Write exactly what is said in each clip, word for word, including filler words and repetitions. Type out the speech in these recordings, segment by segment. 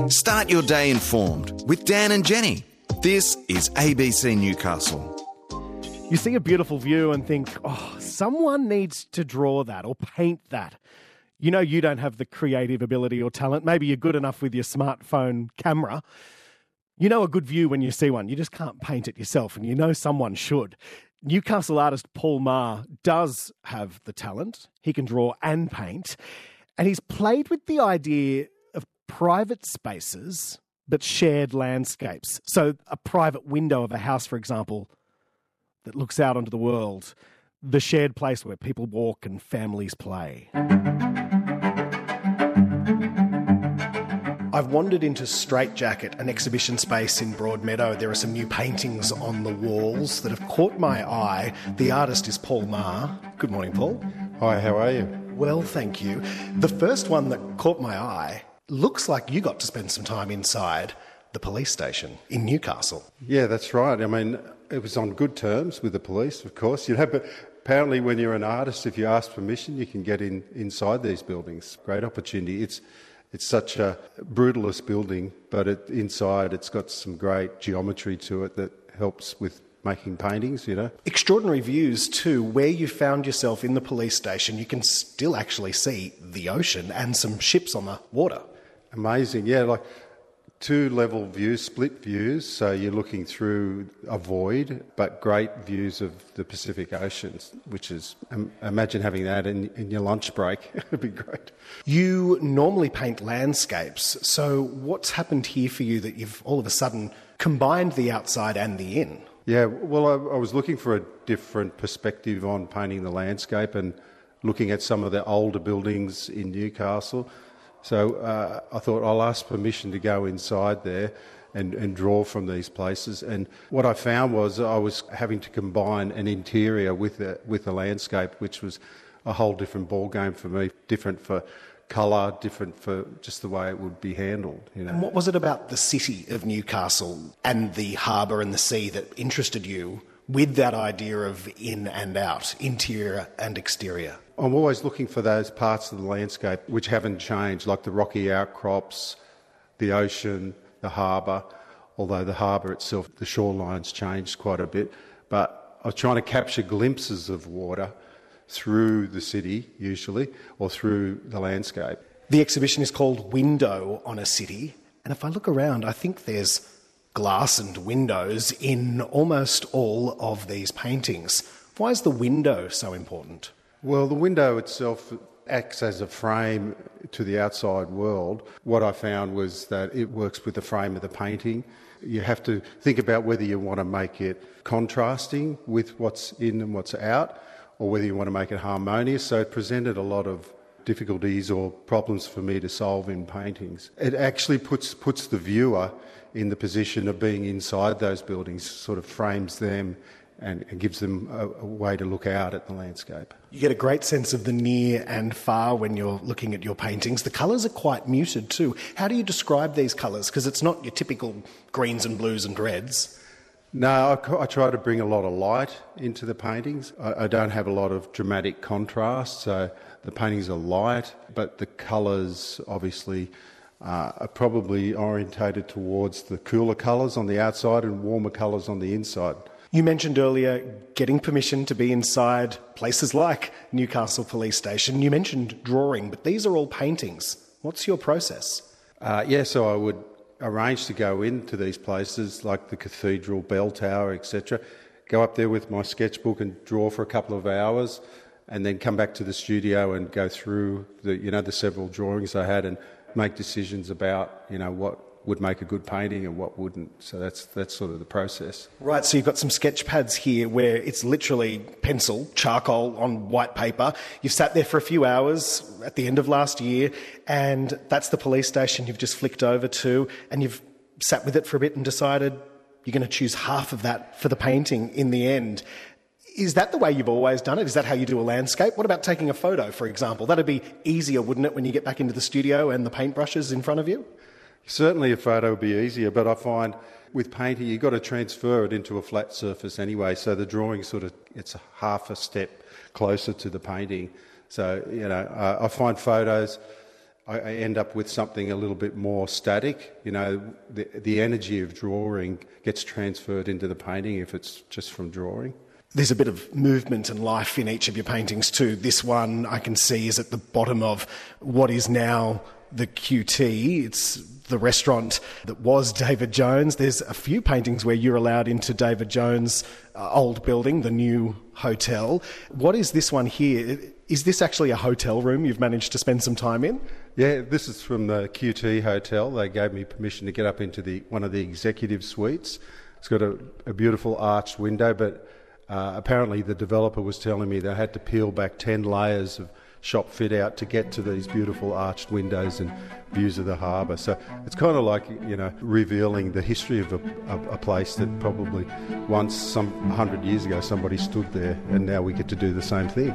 Start your day informed with Dan and Jenny. This is A B C Newcastle. You see a beautiful view and think, oh, someone needs to draw that or paint that. You know you don't have the creative ability or talent. Maybe you're good enough with your smartphone camera. You know a good view when you see one. You just can't paint it yourself, and you know someone should. Newcastle artist Paul Maher does have the talent. He can draw and paint. And he's played with the idea of private spaces but shared landscapes. So a private window of a house, for example, that looks out onto the world. The shared place where people walk and families play. I've wandered into Straitjacket, an exhibition space in Broadmeadow. There are some new paintings on the walls that have caught my eye. The artist is Paul Maher. Good morning, Paul. Hi, how are you? Well, thank you. The first one that caught my eye looks like you got to spend some time inside the police station in Newcastle. Yeah, that's right. I mean, it was on good terms with the police, of course. You know, but apparently when you're an artist, if you ask permission, you can get in inside these buildings. Great opportunity. It's it's such a brutalist building, but it, inside it's got some great geometry to it that helps with making paintings, you know. Extraordinary views too. Where you found yourself in the police station, you can still actually see the ocean and some ships on the water. Amazing, yeah, like two level views, split views, so you're looking through a void, but great views of the Pacific Ocean, which is, um, imagine having that in, in your lunch break. It'd be great. You normally paint landscapes, so what's happened here for you that you've all of a sudden combined the outside and the in? Yeah, well, I, I was looking for a different perspective on painting the landscape and looking at some of the older buildings in Newcastle. So uh, I thought I'll ask permission to go inside there and, and draw from these places. And what I found was I was having to combine an interior with the, with the landscape, which was a whole different ball game for me, different for colour, different for just the way it would be handled. You know. And what was it about the city of Newcastle and the harbour and the sea that interested you with that idea of in and out, interior and exterior? I'm always looking for those parts of the landscape which haven't changed, like the rocky outcrops, the ocean, the harbour, although the harbour itself, the shoreline's changed quite a bit. But I was trying to capture glimpses of water through the city, usually, or through the landscape. The exhibition is called Window on a City, and if I look around, I think there's glass and windows in almost all of these paintings. Why is the window so important? Well, the window itself acts as a frame to the outside world. What I found was that it works with the frame of the painting. You have to think about whether you want to make it contrasting with what's in and what's out, or whether you want to make it harmonious. So it presented a lot of difficulties or problems for me to solve in paintings. It actually puts puts the viewer in the position of being inside those buildings, sort of frames them and, and gives them a, a way to look out at the landscape. You get a great sense of the near and far when you're looking at your paintings. The colours are quite muted too. How do you describe these colours? Because it's not your typical greens and blues and reds. No, I, I try to bring a lot of light into the paintings. I, I don't have a lot of dramatic contrast, so the paintings are light, but the colours obviously uh, are probably orientated towards the cooler colours on the outside and warmer colours on the inside. You mentioned earlier getting permission to be inside places like Newcastle Police Station. You mentioned drawing, but these are all paintings. What's your process? Uh, yeah, so I would arrange to go into these places like the cathedral, bell tower, et cetera, go up there with my sketchbook and draw for a couple of hours, and then come back to the studio and go through the, you know, the several drawings I had and make decisions about, you know, what would make a good painting and what wouldn't. So that's that's sort of the process. Right, so you've got some sketch pads here where it's literally pencil, charcoal on white paper. You've sat there for a few hours at the end of last year, and that's the police station you've just flicked over to, and you've sat with it for a bit and decided you're going to choose half of that for the painting in the end. Is that the way you've always done it? Is that how you do a landscape? What about taking a photo, for example? That'd be easier, wouldn't it, when you get back into the studio and the paintbrushes in front of you? Certainly a photo would be easier, but I find with painting you've got to transfer it into a flat surface anyway, so the drawing sort of, it's a half a step closer to the painting. So, you know, uh, I find photos I, I end up with something a little bit more static. You know, the, the energy of drawing gets transferred into the painting if it's just from drawing. There's a bit of movement and life in each of your paintings too. This one I can see is at the bottom of what is now the Q T. It's the restaurant that was David Jones. There's a few paintings where you're allowed into David Jones' uh, old building, the new hotel. What is this one here? Is this actually a hotel room you've managed to spend some time in? Yeah, this is from the Q T Hotel. They gave me permission to get up into the one of the executive suites. It's got a, a beautiful arched window, but uh, apparently the developer was telling me they had to peel back ten layers of shop fit out to get to these beautiful arched windows and views of the harbour. So it's kind of like, you know, revealing the history of a, a, a place that probably once, some hundred years ago, somebody stood there, and now we get to do the same thing.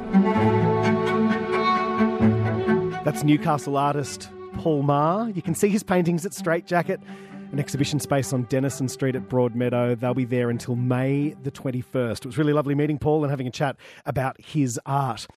That's Newcastle artist Paul Maher. You can see his paintings at Straight Jacket, an exhibition space on Denison Street at Broadmeadow. They'll be there until May the twenty-first. It was really lovely meeting Paul and having a chat about his art.